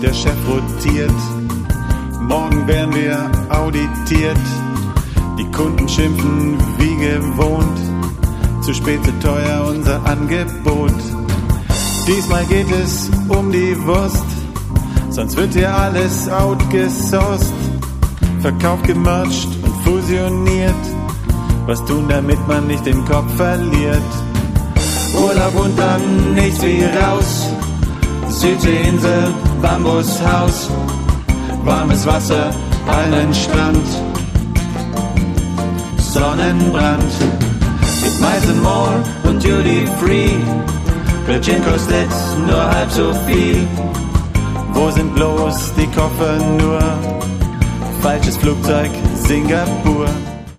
der Chef rotiert. Morgen werden wir auditiert. Die Kunden schimpfen wie gewohnt. Zu spät, zu teuer unser Angebot. Diesmal geht es um die Wurst, sonst wird hier alles outgesourced. Verkauft, gemercht und fusioniert. Was tun, damit man nicht den Kopf verliert? Urlaub und dann nichts wie raus. Südseeinsel, Bambushaus. Warmes Wasser, einen Strand. Sonnenbrand. Mit Miles More und Duty Free. Virgin kostet nur halb so viel. Wo sind bloß die Koffer nur? Falsches Flugzeug, Singapur.